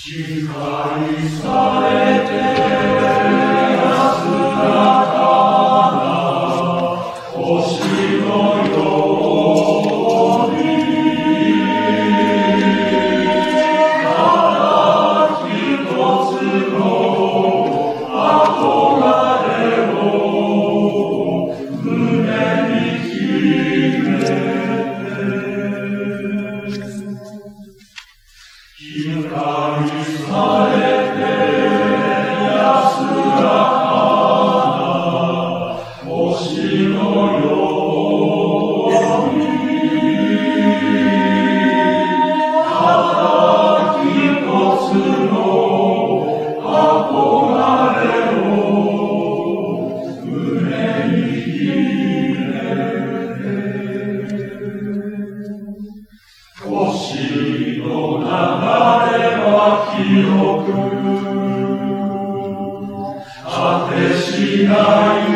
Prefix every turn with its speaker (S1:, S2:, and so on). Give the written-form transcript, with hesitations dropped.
S1: 光されて安らかな星のようにただ一つの憧れを胸に秘めて光されて安らかな星のようにただ一つの憧れを胸に秘めて星の流れ広く果てしない